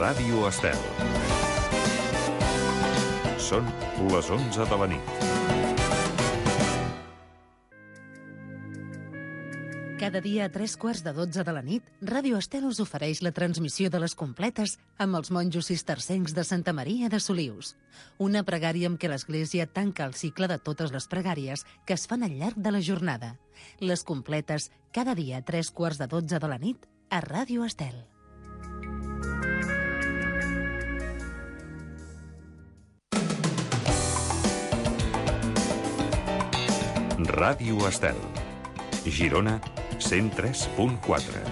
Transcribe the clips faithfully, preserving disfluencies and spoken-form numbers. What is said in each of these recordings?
Ràdio Estel. Són les onze de la nit. Cada dia a tres quarts de dotze de la nit, Ràdio Estel us ofereix la transmissió de les completes amb els monjos cistercencs de Santa Maria de Solius. Una pregària amb què l'Església tanca el cicle de totes les pregàries que es fan al llarg de la jornada. Les completes, cada dia a tres quarts de dotze de la nit, a Ràdio Estel. Ràdio Estel. Girona, cent tres punt quatre.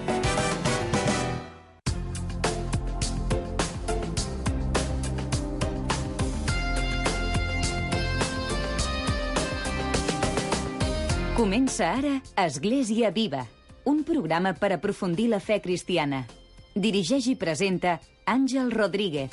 Comença ara Església Viva, un programa per aprofundir la fe cristiana. Dirigeix i presenta Àngel Rodríguez.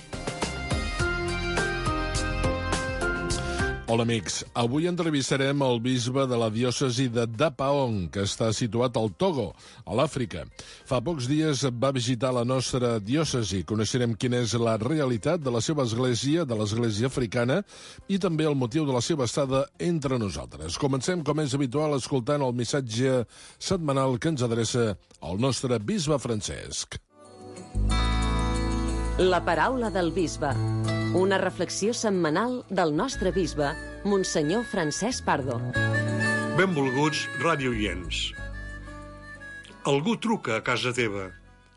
Hola amics, avui entrevistarem el bisbe de la diòcesi de Dapaong, que està situat al Togo, a l'Àfrica. Fa pocs dies va visitar la nostra diòcesi. Coneixerem quina és la realitat de la seva església, de l'església africana, i també el motiu de la seva estada entre nosaltres. Comencem, com és habitual, escoltant el missatge setmanal que ens adreça el nostre bisbe Francesc. La paraula del bisbe. Una reflexió setmanal del nostre bisbe, Monsenyor Francesc Pardo. Benvolguts radioients. Algú truca a casa teva.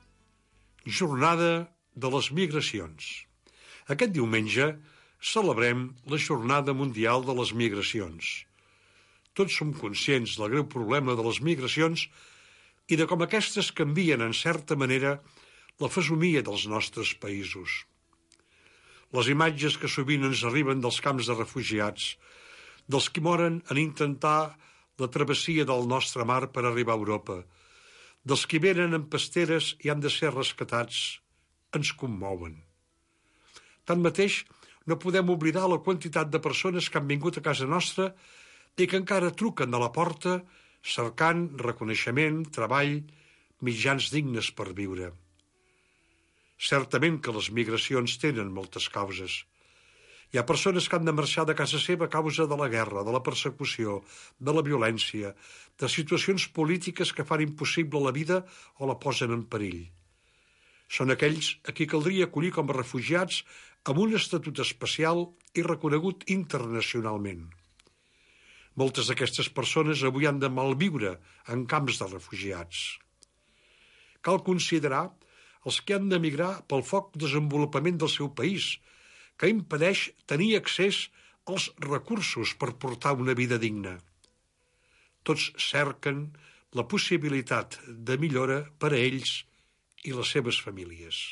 Jornada de les migracions. Aquest diumenge celebrem la Jornada Mundial de les Migracions. Tots som conscients del greu problema de les migracions i de com aquestes canvien, en certa manera, la fesomia dels nostres països. Les imatges que sovint ens arriben dels camps de refugiats, dels que moren en intentar la travessia del nostre mar per arribar a Europa, dels que venen en pasteres i han de ser rescatats, ens commouen. Tanmateix, no podem oblidar la quantitat de persones que han vingut a casa nostra i que encara truquen a la porta cercant reconeixement, treball, mitjans dignes per viure. Certament que les migracions tenen moltes causes. Hi ha persones que han de marxar de casa seva a causa de la guerra, de la persecució, de la violència, de situacions polítiques que fan impossible la vida o la posen en perill. Són aquells a qui caldria acollir com a refugiats amb un estatut especial i reconegut internacionalment. Moltes d'aquestes persones avui han de malviure en camps de refugiats. Cal considerar els que han d'emigrar pel foc desenvolupament del seu país, que impedeix tenir accés als recursos per portar una vida digna. Tots cerquen la possibilitat de millora per a ells i les seves famílies.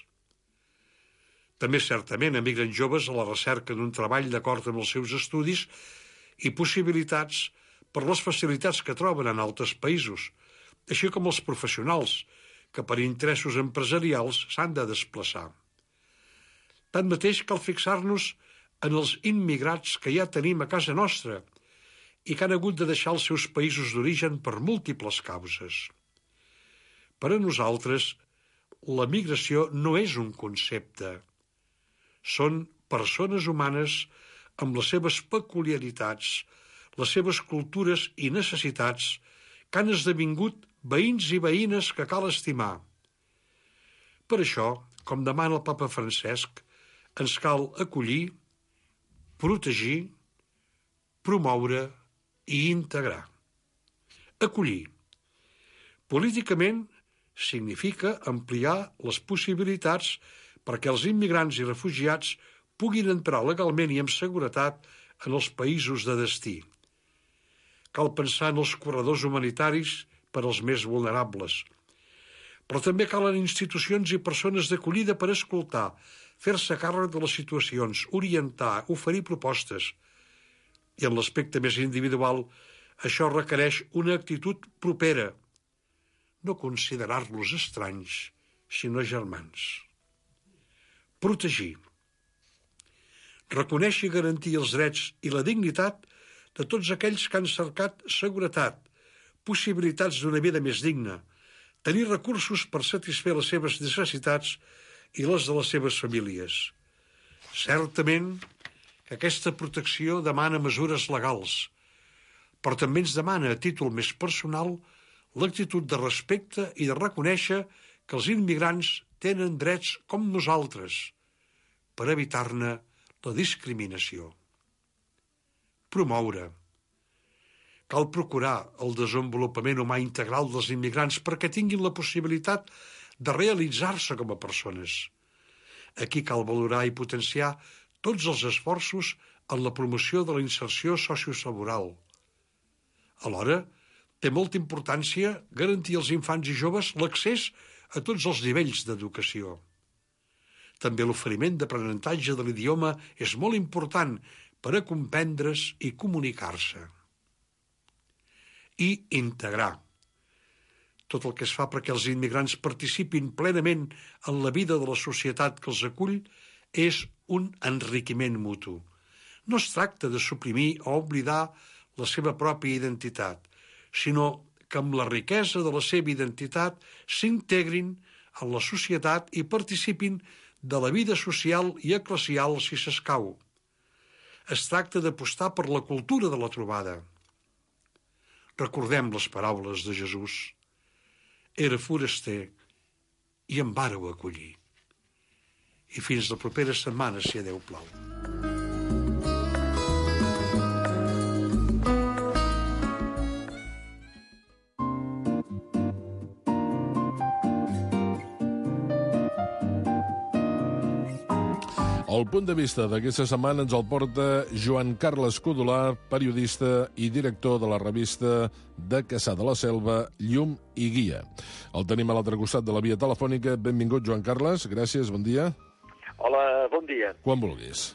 També certament emigren joves a la recerca d'un treball d'acord amb els seus estudis i possibilitats per les facilitats que troben en altres països, així com els professionals, que per interessos empresarials s'han de desplaçar. Tanmateix cal fixar-nos en els immigrats que ja tenim a casa nostra i que han hagut de deixar els seus països d'origen per múltiples causes. Per a nosaltres, la migració no és un concepte. Són persones humanes amb les seves peculiaritats, les seves cultures i necessitats que han esdevingut veïns i veïnes que cal estimar. Per això, com demana el Papa Francesc, ens cal acollir, protegir, promoure i integrar. Acollir. Políticament significa ampliar les possibilitats perquè els immigrants i refugiats puguin entrar legalment i amb seguretat en els països de destí. Cal pensar en els corredors humanitaris per als més vulnerables. Però també calen institucions i persones d'acollida per escoltar, fer-se càrrec de les situacions, orientar, oferir propostes. I en l'aspecte més individual, això requereix una actitud propera. No considerar-los estranys, sinó germans. Protegir. Reconèixer i garantir els drets i la dignitat de tots aquells que han cercat seguretat, possibilitats d'una vida més digna, tenir recursos per satisfer les seves necessitats i les de les seves famílies. Certament que aquesta protecció demana mesures legals, però també ens demana, a títol més personal, l'actitud de respecte i de reconèixer que els immigrants tenen drets com nosaltres, per evitar-ne la discriminació. Promoure. Cal procurar el desenvolupament humà integral dels immigrants perquè tinguin la possibilitat de realitzar-se com a persones. Aquí cal valorar i potenciar tots els esforços en la promoció de la inserció sociolaboral. Alhora, té molta importància garantir als infants i joves l'accés a tots els nivells d'educació. També l'oferiment d'aprenentatge de l'idioma és molt important per a comprendre's i comunicar-se. I integrar. Tot el que es fa perquè els immigrants participin plenament en la vida de la societat que els acull és un enriquiment mutu. No es tracta de suprimir o oblidar la seva pròpia identitat, sinó que amb la riquesa de la seva identitat s'integrin en la societat i participin de la vida social i eclesial si s'escau. Es tracta d'apostar per la cultura de la trobada. Recordem les paraules de Jesús. Era foraster i em vàreu acollir. I fins la propera setmana, si a Déu plau. El punt de vista d'aquesta setmana ens el porta Joan Carles Codolà, periodista i director de la revista de Cassà de la Selva, Llum i Guia. El tenim a l'altre costat de la via telefònica. Benvingut, Joan Carles. Gràcies, bon dia. Hola, bon dia. Quan vulguis.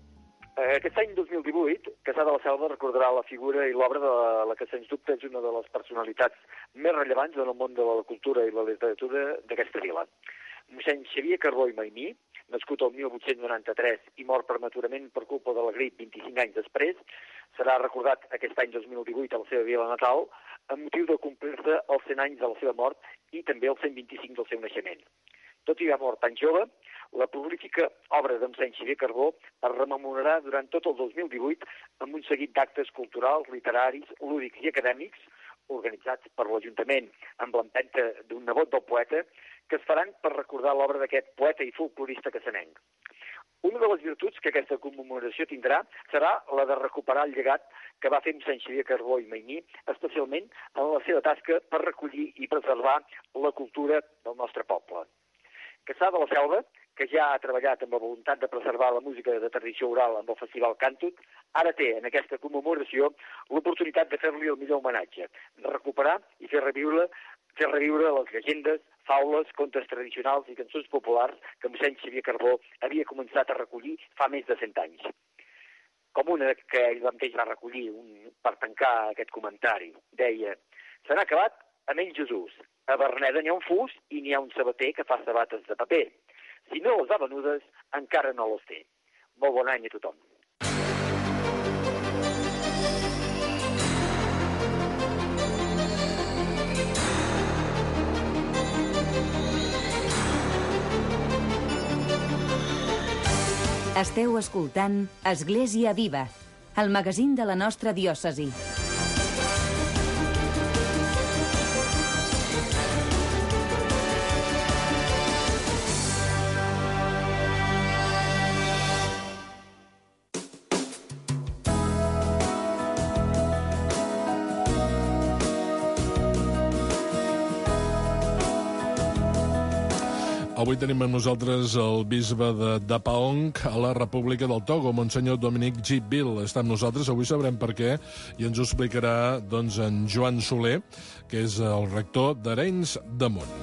Aquest any dos mil divuit, Cassà de la Selva recordarà la figura i l'obra de la que, sens dubte, és una de les personalitats més rellevants en el món de la cultura i la literatura d'aquesta vila. Mossèn Xavier Carbó i Maimí, nascut el mil vuit-cents noranta-tres i mort prematurament per culpa de la grip vint-i-cinc anys després, serà recordat aquest any dos mil divuit a la seva vila natal amb motiu de complir-se els cent anys de la seva mort i també els cent vint-i-cinc del seu naixement. Tot i haver mort tan jove, la prolífica obra de mossèn Xavier Carbó es rememorarà durant tot el dos mil divuit amb un seguit d'actes culturals, literaris, lúdics i acadèmics organitzats per l'Ajuntament amb l'empenta d'un nebot del poeta que es faran per recordar l'obra d'aquest poeta i folclorista cassanenc. Una de les virtuts que aquesta commemoració tindrà serà la de recuperar el llegat que va fer mossèn Xavier Carbó i Maimí, especialment en la seva tasca per recollir i preservar la cultura del nostre poble. Cassà de la Selva, que ja ha treballat amb la voluntat de preservar la música de tradició oral amb el Festival Càntut, ara té en aquesta commemoració l'oportunitat de fer-li el millor homenatge, de recuperar i fer reviure, fer reviure les llegendes, faules, contes tradicionals i cançons populars que mossèn Xavier Carbó havia començat a recollir fa més de cent anys. Com una que ell mateix va recollir un, per tancar aquest comentari. Deia, se n'ha acabat a menys Jesús. A Verneda n'hi ha un fus i n'hi ha un sabater que fa sabates de paper. Si no les ha venudes, encara no les té. Molt bon any a tothom. Esteu escoltant Església Viva, el magazín de la nostra diòcesi. Avui tenim amb nosaltres el bisbe de Dapaong a la República del Togo, Monsenyor Dominic G. Bill. Està amb nosaltres, avui sabrem per què, i ens ho explicarà doncs, en Joan Soler, que és el rector d'Arenys de Munt.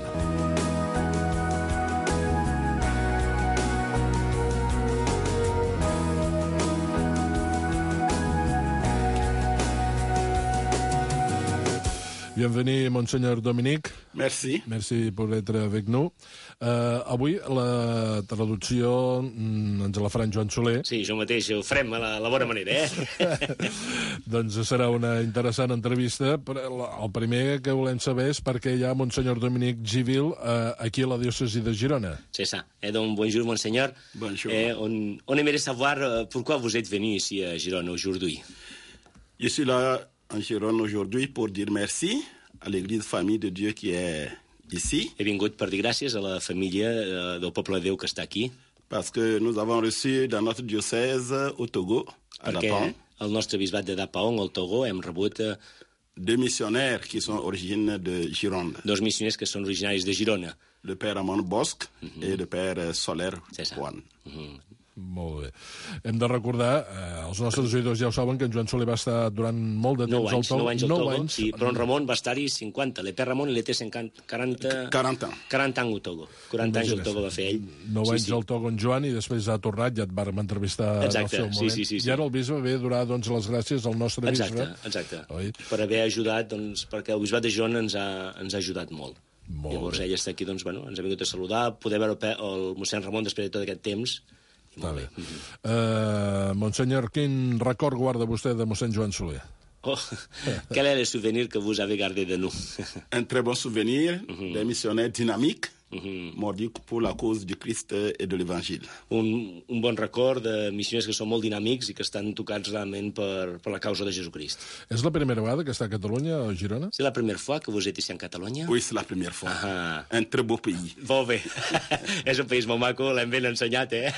Bienvenue, Monseigneur Dominique. Merci. Merci pour être avec nous. Uh, avui la traducció mm, ens la farà en Joan Soler. Sí, jo mateix ho farem a la, la bona manera, eh? Doncs serà una interessant entrevista. El primer que volem saber és per què hi ha Monseigneur Dominique Givil uh, aquí a la diòcesi de Girona. C'est ça. Eh, donc, bonjour, Monseigneur. Bonjour. Eh, on, on aimerait savoir euh, pourquoi vous êtes venu ici à Girona aujourd'hui. Je suis là en Gironde aujourd'hui pour dire merci à l'Église Famille de Dieu qui est ici. He vingut per dir gràcies a la família eh, del poble de Déu que està aquí. Parce que nous avons reçu dans notre diocèse au Togo, à Perquè Dapang, al nostre bisbat de Dapaong, al Togo, hem rebut eh, deux missionnaires qui sont originaires de Gironde. dos missioners que són originaris de Girona. Le père Amon Bosque mm-hmm. et le père Solaire Juan. Mm-hmm. Molt bé. Hem de recordar, eh, els nostres oïdors ja ho saben, que en Joan Soler va estar durant molt de temps Nou anys, al Togo. nou anys al nou Togo, anys. sí, però en Ramon va estar-hi cinquanta. L'Epè Ramon i l'Ete quaranta... quaranta anys. quaranta anys al Togo. quaranta anys al Togo va fer ell. nou sí, anys sí. al Togo en Joan i després ha tornat, ja et vàrem entrevistar Exacte, en el seu moment. sí, sí, sí, sí. I ara el bisbe ve a donar doncs, les gràcies al nostre Exacte, bisbe. exacte. Oi? Per haver ajudat, doncs, perquè el bisbat de Girona ens ha, ens ha ajudat molt. Molt Llavors bé. ell està aquí, doncs, bueno, ens ha vingut a saludar, poder veure el, pe- el mossèn Ramon després de tot aquest temps. I Està molt bé. bé. Mhm. Uh, Monsenyor, quin record guarda vostè de mossèn Joan Soler? Oh, quel est le souvenir que vous avez gardé de nous? Un très bon souvenir Mm-hmm. des missionnaires dynamiques, Mhm. mordus pour la cause du Christ et de l'Évangile. un, un bon record de missioners que són molt dinàmics i que estan tocats realment per, per la causa de Jesucrist. És la primera vegada que està a Catalunya, a Girona? C'est la première fois que vous êtes ici en Catalunya? Oui, c'est la première fois. Ah. Un très beau pays. Molt bé. És un país molt maco, l'hem ben ensenyat, eh?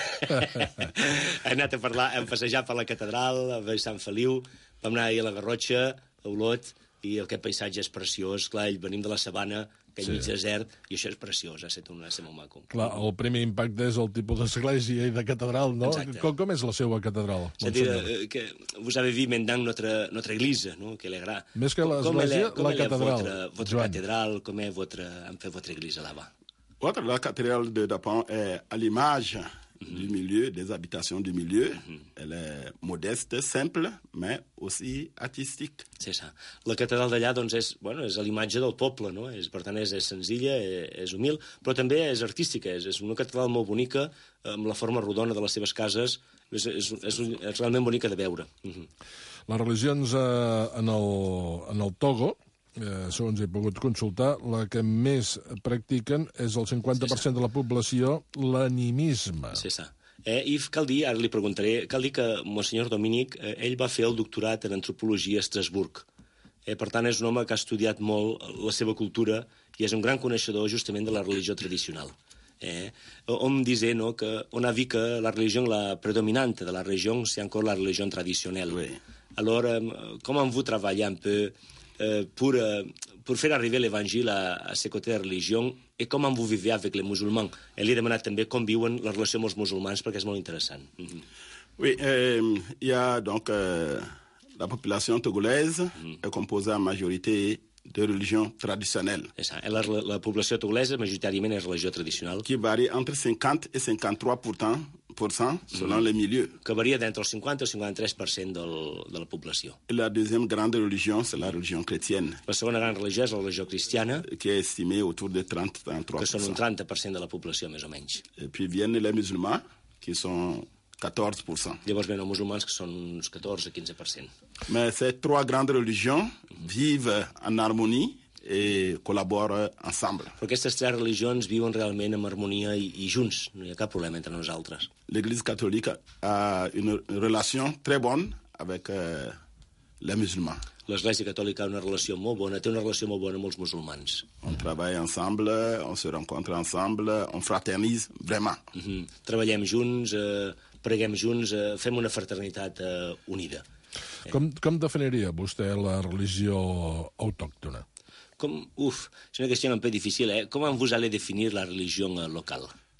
Hem anat a parlar, hem passejat per la catedral, a Sant Feliu, vam anar ahir a la Garrotxa, a Olot, i aquest paisatge és preciós. Clar, venim de la sabana, aquell Sí. mig desert, i això és preciós, ha estat un ha estat molt maco. Clar, el primer impacte és el tipus d'església i de catedral, no? Exacte. Com, com és la seva catedral, C'est-à-dire Monsenyor? euh, que vous avez vu maintenant notre, notre église, no? Quelle est grande. Més que Com- com elle est- l'església, com la elle est catedral. Votre, votre Joan. cathédrale, comme est votre, en fait votre église là-bas. Outre la cathédrale de Dapang est à l'image du milieu, des habitations du milieu. Elle est modeste, simple, mais aussi artistique. Sí, sí. La catedral d'allà doncs, és, bueno, és a l'imatge del poble, no? És, per tant, és, és senzilla, és, és humil, però també és artística. És, és una catedral molt bonica, amb la forma rodona de les seves cases. És, és, és, és realment bonica de veure. Uh -huh. Les religions eh, en, el, en el Togo, eh, segons he pogut consultar, la que més practiquen és el cinquanta per cent de la població, l'animisme. Sí, sí. Eh, I cal dir, ara li preguntaré, cal dir que Monsenyor Dominic, eh, ell va fer el doctorat en antropologia a Estrasburg. Eh, per tant, és un home que ha estudiat molt la seva cultura i és un gran coneixedor justament de la religió tradicional. Eh, on disait no, que on a vu que la religion la prédominante de la région, c'est encore la religion traditionnelle. Oui. Alors, euh, comment vous travaillez un peu euh, pour, euh, pour faire arriver l'évangile à, à ces côtés de religion et comment vous vivez avec les musulmans? Et li he demanat també com viuen la relació amb els musulmans perquè és molt interessant. Mm -hmm. Oui, euh, il y a donc euh, la population togolaise est composée en majorité de religions traditionnelles La, la, la població togolesa majoritàriament és religió tradicional, qui varie entre cinquante et cinquante-trois pour cent pour cent selon les milieux. que varia d'entre el cinquanta i el cinquanta-tres per cent del, de la població. Et la deuxième grande religion, c'est la religion chrétienne, La segona gran religió és la religió cristiana, qui est estimée autour de trente à trente-trois que pour són un cent. trenta per cent de la població, més o menys. Et puis viennent les musulmans, qui sont quatorze pour cent. Llavors venen els musulmans, que són uns catorze a quinze per cent. Mais ces trois grandes religions vivent en harmonie et collaborent ensemble. Però aquestes tres religions viuen realment en harmonia i, i junts. No hi ha cap problema entre nosaltres. L'Église catholique a une relation très bonne avec euh, les musulmans. L'Església Catòlica ha una relació molt bona, té una relació molt bona amb els musulmans. On travaille ensemble, on se rencontre ensemble, on fraternise vraiment. Mm -hmm. Treballem junts, eh, preguem junts, eh, fem una fraternitat eh, unida. Com, com definiria vostè la religió autòctona? Com, uf, és una qüestió un peu difícil, eh? Com vous allez définir la religion eh, local?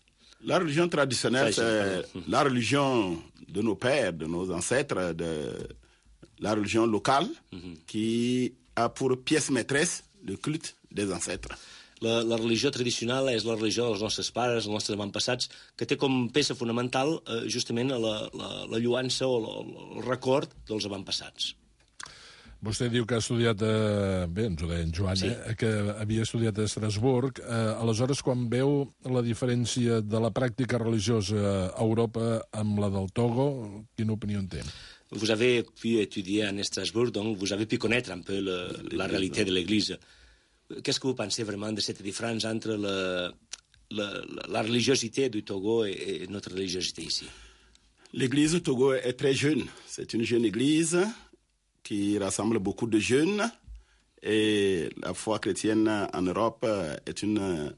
La religion traditionnelle, Traditionnelle, c'est la religion de nos pères, de nos ancêtres, de la religion locale qui a pour pièce maîtresse le culte des ancêtres. La, la religió tradicional és la religió dels nostres pares, dels nostres avantpassats, que té com peça fonamental eh, justament la, la, la lluança o la, el record dels avantpassats. Vostè diu que ha estudiat, eh, bé, ens ho deia en Joan, Sí. eh, que havia estudiat a Estrasburg. Eh, aleshores, quan veu la diferència de la pràctica religiosa a Europa amb la del Togo, quina opinió en té? Vous avez pu étudier en Strasbourg, donc vous avez pu connaître un peu le, la réalité de l'Église. Qu'est-ce que vous pensez vraiment de cette différence entre le, le, la religiosité du Togo et, et notre religiosité ici? L'église du Togo est très jeune. C'est une jeune église qui rassemble beaucoup de jeunes. Et la foi chrétienne en Europe est une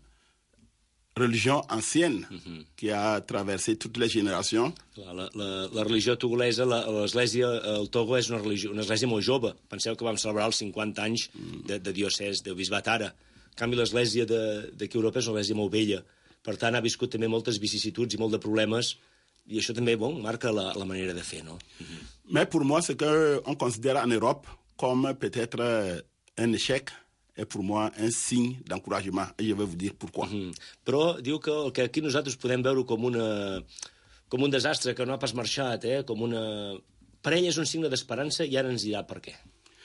religion ancienne mm-hmm. qui a traversé toutes les générations. La, la, la religió togolesa, l'església, el Togo és una, religió, una església molt jove. Penseu que vam celebrar els cinquanta anys de, de diocès, de bisbat ara. En canvi, l'església d'aquí a Europa és una església molt vella. Per tant, ha viscut també moltes vicissituds i molt de problemes, i això també, bon, marca la, la manera de fer, no? Mm-hmm. Mais pour moi, ce qu'on considère en Europe comme peut-être un échec est pour moi un signe d'encouragement. Et je vais vous dire pourquoi. Mm-hmm. Però diu que el que aquí nosaltres podem veure com, una, com un desastre que no ha pas marxat, eh? Com una... Per ell és un signe d'esperança i ara ens dirà per què.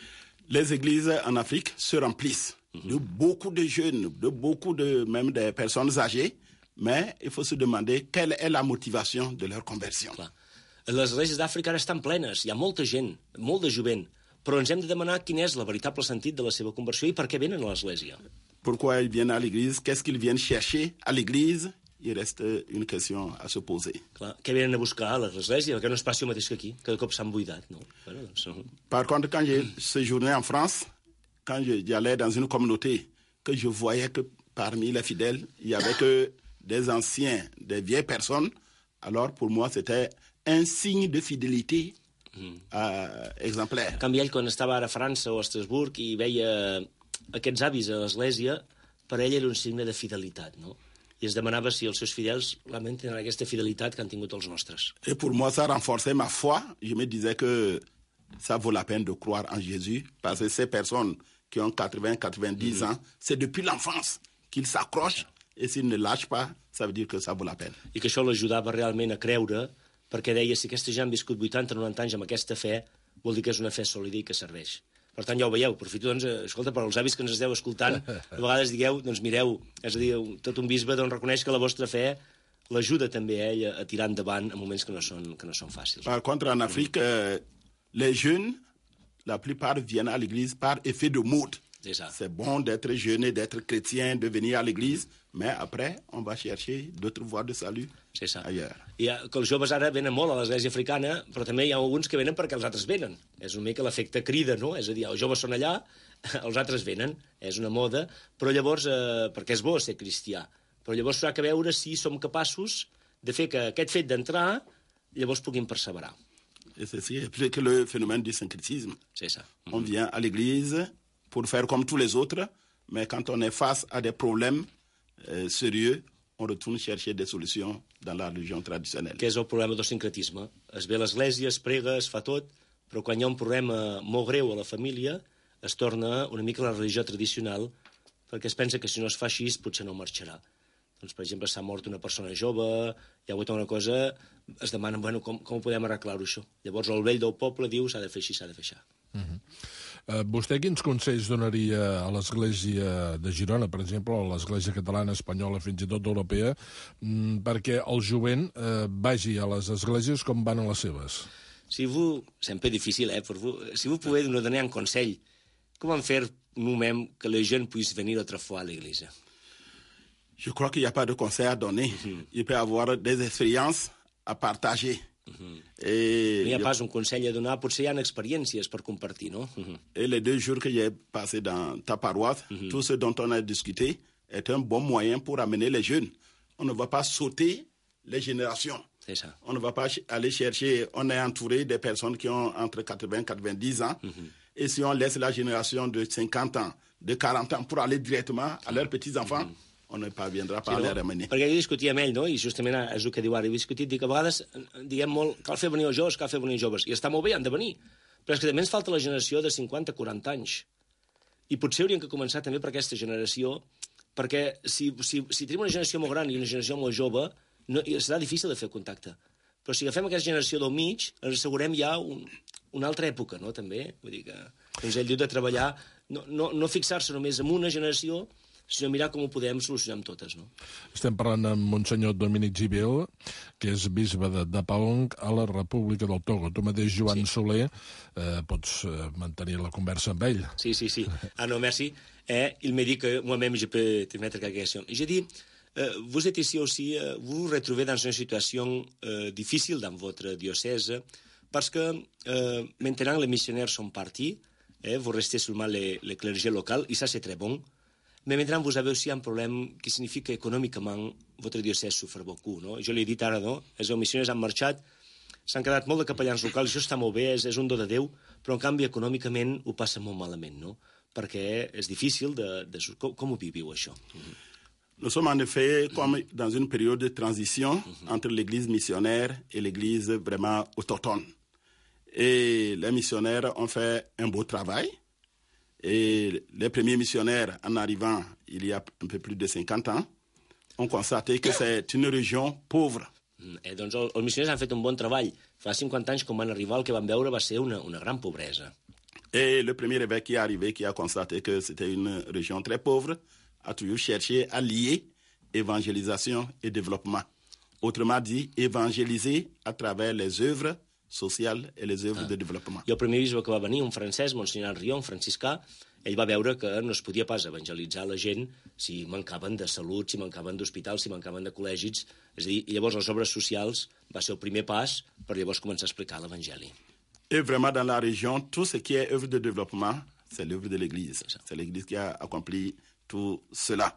Les églises en Afrique se remplissent mm-hmm. de beaucoup de jeunes, de beaucoup de même des personnes âgées, mais il faut se demander quelle est la motivation de leur conversion. Clar. Les esglésies d'Àfrica ara estan plenes, hi ha molta gent, molt de jovent, però ens hem de demanar quin és el veritable sentit de la seva conversió i per què venen a l'església. Pourquoi ils viennent à l'église? Qu'est-ce qu'ils viennent chercher à l'église? Il reste une question à se poser. Clar, què venen a buscar a l'església? Que no es passi el mateix que aquí, cada cop s'han buidat, no? Bueno, doncs... Par contre, quand j'ai séjourné en France, quand j'allais dans une communauté, que je voyais que parmi les fidèles, il y avait que des anciens, des vieilles personnes, alors pour moi c'était un signe de fidélité mm. uh, exemplaire. En canvi, ell, quan estava ara a França o a Estrasburg i veia aquests avis a l'església, per ell era un signe de fidelitat, no? I es demanava si els seus fidels realment tenen aquesta fidelitat que han tingut els nostres. Et pour moi, ça renforçait ma foi. Je me disais que ça vaut la peine de croire en Jésus, parce que ces personnes qui ont quatre-vingts, quatre-vingt-dix mm. ans, c'est depuis l'enfance qu'ils s'accrochent. Et s'il ne lâche pas, ça veut dire que ça vaut la peine. I que això l'ajudava realment a creure, perquè deia, si aquesta gent ha viscut vuitanta o noranta anys amb aquesta fe, vol dir que és una fe sòlida i que serveix. Per tant, ja ho veieu, aprofito, doncs, escolta, per als avis que ens esteu escoltant, a vegades digueu, doncs mireu, és a dir, tot un bisbe doncs, reconeix que la vostra fe l'ajuda també a ell a tirar endavant en moments que no són, que no són fàcils. Par contre, en Afrique, euh, les jeunes, la plupart viennent à l'église par effet de mode. C'est bon d'être jeune et d'être chrétien, de venir à l'église, mais après, on va chercher d'autres voies de salut sí, ailleurs. I ha, que els joves ara venen molt a l'església africana, però també hi ha alguns que venen perquè els altres venen. És una mica l'efecte crida, no? És a dir, els joves són allà, els altres venen, és una moda, però llavors, eh, perquè és bo ser cristià, però llavors s'ha que veure si som capaços de fer que aquest fet d'entrar, llavors puguin perseverar. Et ceci explique le phénomène du syncrétisme. C'est ça. On vient à l'église pour faire comme tous les autres, mais quand on est face à des problèmes euh, sérieux, on retourne chercher des solutions dans la religion traditionnelle. Què és el problema del sincretisme? Es ve a l'església, es prega, es fa tot, però quan hi ha un problema molt greu a la família, es torna una mica la religió tradicional, perquè es pensa que si no es fa així potser no marxarà. Doncs, per exemple, s'ha mort una persona jove, hi ha hagut una cosa, es demanen, bueno, com, com podem arreglar-ho això? Llavors el vell del poble diu s'ha de fer així, s'ha de fer això. Uh-huh. Uh, vostè quins consells donaria a l'Església de Girona, per exemple, o a l'Església catalana, espanyola, fins i tot europea, mm, perquè el jovent uh, vagi a les esglésies com van a les seves? Si vous, c'est un peu difficile, eh, pour vous, si vous pouvez nous donner un conseil, comment faire nous-mêmes que les jeunes puissent venir autrefois à l'église? Je crois qu'il n'y a pas de conseil à donner. Mm-hmm. Il peut y avoir des expériences à partager. Uh-huh. Et no hi ha pas un consell a donar, potser hi ha experiències per compartir, no? Uh-huh. Et les deux jours que j'ai passé dans ta paroisse, uh-huh. tout ce dont on a discuté est un bon moyen pour amener les jeunes. On ne va pas sauter les générations. C'est ça. On ne va pas aller chercher, on est entouré des personnes qui ont entre quatre-vingts et quatre-vingt-dix ans, uh-huh. et si on laisse la génération de cinquante ans, de quarante ans pour aller directement à leurs petits-enfants, uh-huh. on ne parviendrà pas sí, no? a les ramener. Perquè jo discutia amb ell, no? I justament és el que diu ara, he discutit, dic, a vegades diguem molt, cal fer venir els joves, cal fer venir els joves, i està molt bé, han de venir, però és que també ens falta la generació de cinquanta a quaranta anys, i potser hauríem que començar també per aquesta generació, perquè si, si, si tenim una generació molt gran i una generació molt jove, no, serà difícil de fer contacte, però si agafem aquesta generació del mig, ens assegurem ja un, una altra època, no?, també, vull dir que... Doncs ell diu de treballar, no, no, no fixar-se només en una generació, sinó mirar com ho podem solucionar amb totes, no? Estem parlant amb Monsenyor Dominic Gibel, que és bisbe de Dapaong a la República del Togo. Tu mateix, Joan sí. Soler, eh, pots eh, mantenir la conversa amb ell. Sí, sí, sí. Ah non, merci. Eh, il me dit que moi-même je peux te mettre quelques questions. J'ai dit, euh, vous êtes ici aussi, euh, vous vous retrouvez dans une situation euh, difficile dans votre diocèse, parce que euh, maintenant les missionnaires sont partis, eh, vous restez seulement les, les clergés locaux, et ça c'est très bon. Mais maintenant, vous avez aussi un problème qui signifie qu'econòmicament votre diocèse souffre beaucoup, no? Jo li he dit ara, no? Els missionaris han marxat, s'han quedat molt de capellans locals, això està molt bé, és, és un do de Déu, però en canvi econòmicament ho passa molt malament, no? Perquè és difícil de... de com, com ho viviu, això? Nous sommes en effet comme dans une période de transition mm-hmm. entre l'église missionnaire et l'église vraiment autochtone. Et les missionnaires ont fait un beau travail. Et les premiers missionnaires, en arrivant il y a un peu plus de cinquante ans, ont constaté que c'est une région pauvre. Eh, doncs el, els missionaris han fet un bon treball. Fa cinquanta anys, quan van arribar, el que van veure va ser una, una gran pobresa. Et le premier évêque qui est arrivé, qui a constaté que c'était une région très pauvre, a toujours cherché à lier évangélisation et développement. Autrement dit, évangéliser à travers les œuvres social i les œuvres ah. de développement. I el primer bisbe que va venir, un francès, Monsenyor Rion, un franciscà, ell va veure que no es podia pas evangelitzar la gent si mancaven de salut, si mancaven d'hospitals, si mancaven de col·legis. És a dir, i llavors les obres socials va ser el primer pas per llavors començar a explicar l'Evangeli. Et vraiment dans la région, tout ce qui est œuvre de développement, c'est l'œuvre de l'Église. C'est l'Église qui a accompli tout cela.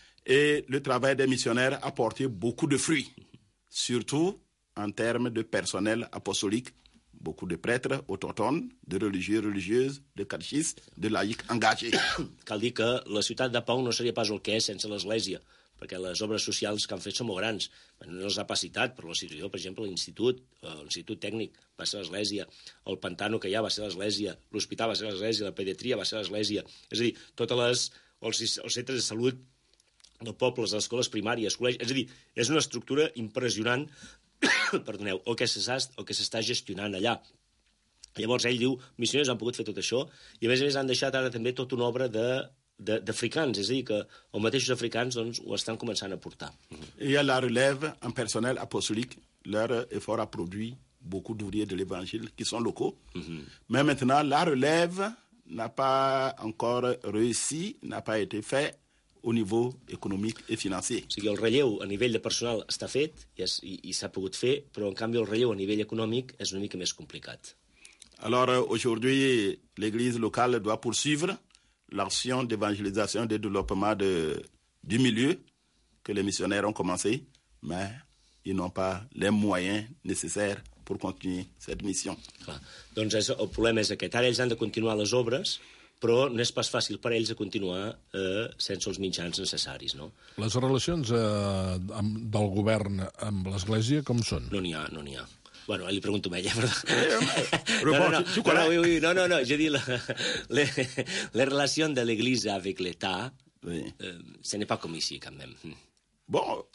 Et le travail des missionnaires a porté beaucoup de fruits, surtout en termes de personnel apostolique, beaucoup de prêtres autochtones, de religieux, religieuses, de catéchistes, de laïcs engagés. Cal dir que la ciutat de Pau no seria pas el que és sense l'Església, perquè les obres socials que han fet són molt grans. No les ha pas citat, però la situació, per exemple, l'institut, l'institut tècnic va ser l'Església, el pantano que hi ha va ser l'Església, l'hospital va ser l'Església, la pediatria va ser l'Església. És a dir, totes les, els, els centres de salut del poble, les escoles primàries, col·legis... És a dir, és una estructura impressionant perdoneu, o que s'està gestionant allà. Llavors ell diu, missioners han pogut fer tot això, i a més a més han deixat ara també tota una obra d'africans, és a dir, que els mateixos africans doncs, ho estan començant a portar. Il y a la relève en personnel apostolique, leur effort a produit beaucoup d'ouvriers de l'évangile qui sont locaux, mm-hmm. mais maintenant la relève n'a pas encore réussi, n'a pas été fait au niveau économique et financier. O sigui, el relleu a nivell de personal està fet i, i, i s'ha pogut fer, però en canvi el relleu a nivell econòmic és una mica més complicat. Alors aujourd'hui, l'Église locale doit poursuivre l'action d'évangélisation et de développement de, du milieu que les missionnaires ont commencé, mais ils n'ont pas les moyens nécessaires pour continuer cette mission. Clar. Doncs és, el problema és aquest. Ara ells han de continuar les obres, però no és pas fàcil per a ells a continuar eh, sense els mitjans necessaris, no? Les relacions eh, amb, del govern amb l'Església com són? No n'hi ha, no n'hi ha. Bueno, li pregunto a ella, perdó. No, no, no, no, oui, oui, no, no, no, je dis, la, les, les relations de l'Église avec l'État, oui. euh, ce n'est pas comme ici, quand même. Bon,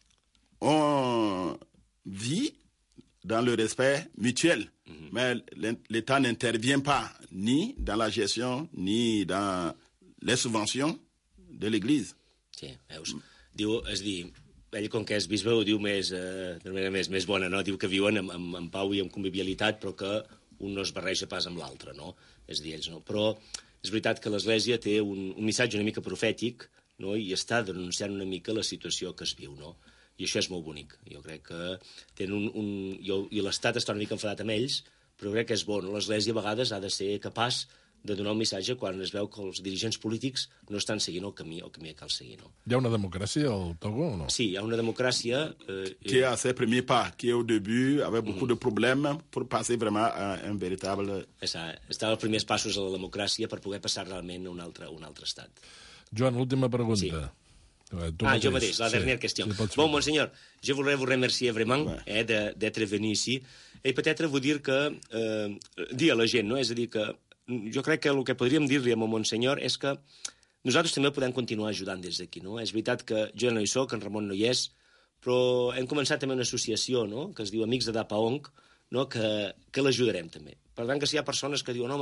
on vit dans le respect mutuel, mm-hmm. mais l'État n'intervient pas ni dans la gestion, ni dans les subventions de l'Église. Sí, veus? Diu, és dir, ell, com que és bisbe, ho diu més, eh, de manera més, més bona, no? Diu que viuen amb, amb, amb pau i amb convivialitat, però que un no es barreja pas amb l'altre, no? És dir, ells no. Però és veritat que l'Església té un, un missatge una mica profètic, no? I està denunciant una mica la situació que es viu, no? I això és molt bonic. Jo crec que tenen un... un jo, i l'Estat està una mica enfadat amb ells, però crec que és bo, no? L'Església a vegades ha de ser capaç de donar un missatge quan es veu que els dirigents polítics no estan seguint el camí, el camí que cal seguir, no? Hi ha una democràcia al Togo o no? Sí, hi ha una democràcia... Eh, qui a ses premiers pas, qui au début avait beaucoup mm-hmm. de problèmes pour passer vraiment à un véritable... Està als primers passos a la democràcia per poder passar realment a un altre, un altre estat. Joan, l'última pregunta. Sí. Tu ah, jo mateix, la dernière sí, question. Si bon, monseigneur, je voudrais vous remercier vraiment ouais. eh, d'être venu ici et peut-être vous dire que, eh, dir a la gent, no? És a dir, que jo crec que el que podríem dir-li a monsenyor és que nosaltres també podem continuar ajudant des d'aquí, no? És veritat que jo no hi soc, en Ramon no hi és, però hem començat també una associació, no?, que es diu Amics de Dapaong, no?, que, que l'ajudarem també. Per tant, que si hi ha persones que diuen, home,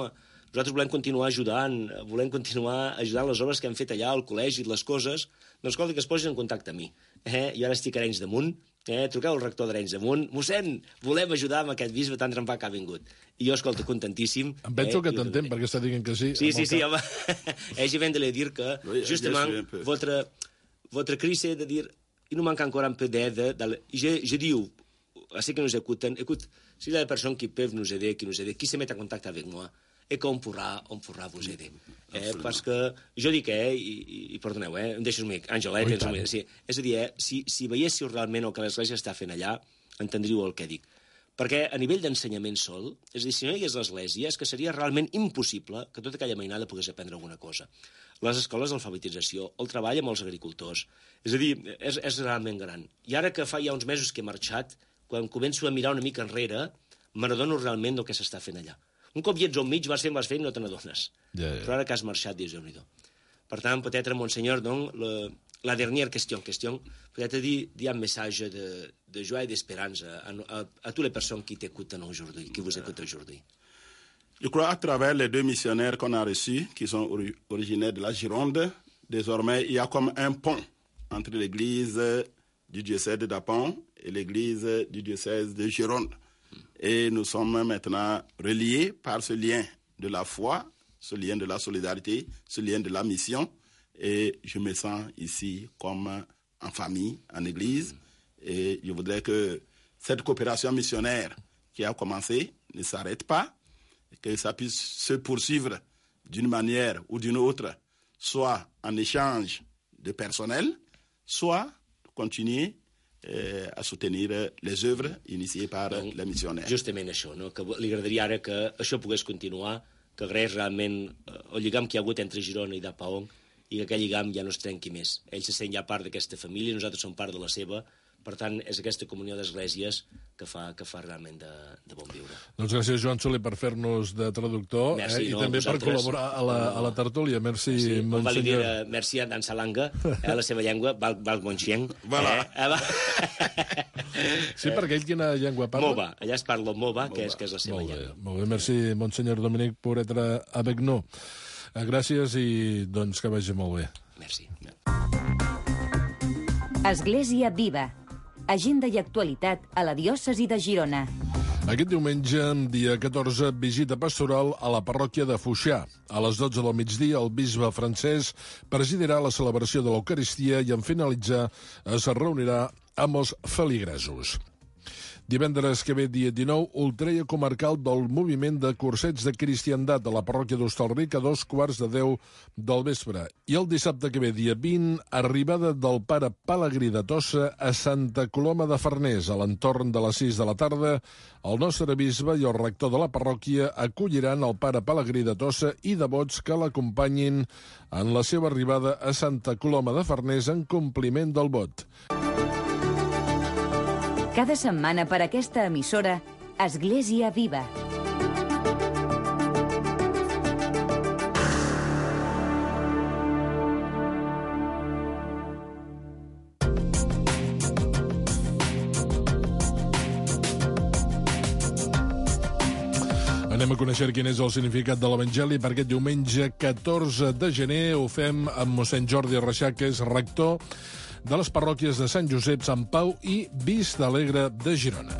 nosaltres volem continuar ajudant, volem continuar ajudant les obres que hem fet allà al col·legi, les coses, doncs escolta, que es posin en contacte amb mi. Eh? Jo ara estic a Arenys de Munt, eh? truqueu al rector d'Arenys de Munt, mossèn, volem ajudar amb aquest bisbe tan trempat que ha vingut. I jo, escolta, contentíssim. Em penso eh? que t'entén, perquè està dient que sí. Sí, sí, sí, home. Eh, je viens de le dir que, justement, votre, votre crise de dir, il nous manque encore un peu d'aide. Je, je dis à ceux qui nous écoutent, écoute, s'il y a des personnes qui peuvent nous aider, qui nous aident, qui se mettent en contact avec moi, et qu'on pourra, on pourra vous aider. Eh, parce que jo dic, eh, i, i perdoneu, eh, em deixes un mic, Àngel, eh, tens un mic, sí. És a dir, eh, si, si veiéssiu realment el que l'Església està fent allà, entendríeu el que dic. Perquè a nivell d'ensenyament sol, és a dir, si no hi hagués l'Església, és que seria realment impossible que tota aquella mainada pogués aprendre alguna cosa. Les escoles d'alfabetització, el treball amb els agricultors, és a dir, és, és realment gran. I ara que fa ja uns mesos que he marxat, quan començo a mirar una mica enrere, me n'adono realment del que s'està fent allà. Un cop hi ets al mig, vas fent, vas fent, no te n'adones. Yeah, yeah. Però ara que has marxat, dius, Déu-n'hi-do. Per tant, peut-être, Monseigneur, donc, le, la dernière question, question peut-être dire, dire un message de, de joie et d'espérance à, à, à toutes les personnes qui t'écoutent aujourd'hui, qui vous écoutent aujourd'hui. Je crois à travers les deux missionnaires qu'on a reçus, qui sont ori- originaires de la Gironde, désormais, il y a comme un pont entre l'église du diocèse de Dapon et l'église du diocèse de Gironde. Et nous sommes maintenant reliés par ce lien de la foi, ce lien de la solidarité, ce lien de la mission. Et je me sens ici comme en famille, en église. Et je voudrais que cette coopération missionnaire qui a commencé ne s'arrête pas, et que ça puisse se poursuivre d'une manière ou d'une autre, soit en échange de personnel, soit continuer eh, a soutenir les œuvres initiées par doncs, les missionnaires. Justament això, no? Que li agradaria ara que això pogués continuar, que agraeix realment el lligam que hi ha hagut entre Girona i Dapaong i que aquell lligam ja no es trenqui més. Ell se sent ja part d'aquesta família, nosaltres som part de la seva, per tant, és aquesta comunió d'esglésies que fa, que fa realment de, de bon viure. Doncs gràcies, Joan Soler, per fer-nos de traductor merci, eh, i no, també vosaltres. per col·laborar a la, a la tertúlia. Merci, sí, Monsenyor. Va li dir, uh, merci a Dan Salanga, eh, la seva llengua, Val, Val Bonxieng. Voilà. Eh, va. Sí, perquè ell quina llengua parla? Mova, allà es parla Mova, que és, que és la seva molt bé, llengua. molt bé, merci, Monsenyor Dominic Poretra Abegno. Gràcies i doncs que vagi molt bé. Merci. Església Viva. Agenda i actualitat a la diòcesi de Girona. Aquest diumenge, dia catorze, visita pastoral a la parròquia de Foixà. A les dotze del migdia, el bisbe francès presidirà la celebració de l'Eucaristia i en finalitzar es reunirà amb els feligresos. Divendres que ve, dia dinou, ultreia comarcal del moviment de cursets de cristiandat a la parròquia d'Hostalric a dos quarts de deu del vespre. I el dissabte que ve, dia vint, arribada del pare Pelegrí de Tossa a Santa Coloma de Farners. A l'entorn de les sis de la tarda, el nostre bisbe i el rector de la parròquia acolliran el pare Pelegrí de Tossa i devots que l'acompanyin en la seva arribada a Santa Coloma de Farners en compliment del vot. Cada setmana per aquesta emissora, Església Viva. Anem a conèixer quin és el significat de l'Evangeli per aquest diumenge catorze de gener. Ho fem amb mossèn Jordi Reixac, que és rector de les parròquies de Sant Josep, Sant Pau i Vista Alegre de Girona.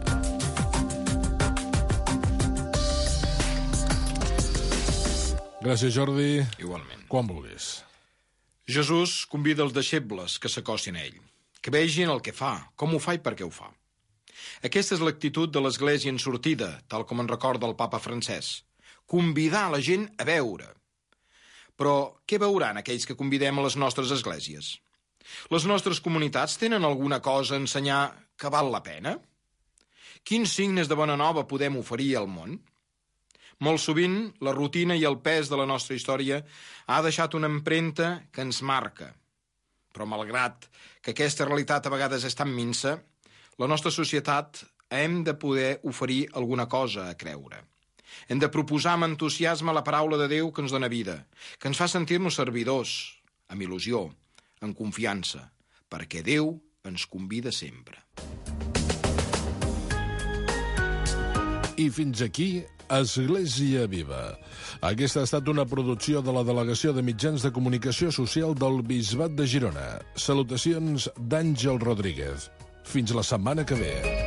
Gràcies, Jordi. Igualment. Quan vulguis. Jesús convida els deixebles que s'acostin a ell, que vegin el que fa, com ho fa i per què ho fa. Aquesta és l'actitud de l'Església en sortida, tal com en recorda el papa francès. Convidar la gent a veure. Però què veuran aquells que convidem a les nostres esglésies? Les nostres comunitats tenen alguna cosa a ensenyar que val la pena? Quins signes de bona nova podem oferir al món? Molt sovint, la rutina i el pes de la nostra història ha deixat una empremta que ens marca. Però malgrat que aquesta realitat a vegades és tan minsa, la nostra societat hem de poder oferir alguna cosa a creure. Hem de proposar amb entusiasme la paraula de Déu que ens dona vida, que ens fa sentir-nos servidors, amb il·lusió, en confiança, perquè Déu ens convida sempre. I fins aquí, Església Viva. Aquesta ha estat una producció de la Delegació de Mitjans de Comunicació Social del Bisbat de Girona. Salutacions d'Àngel Rodríguez. Fins la setmana que ve.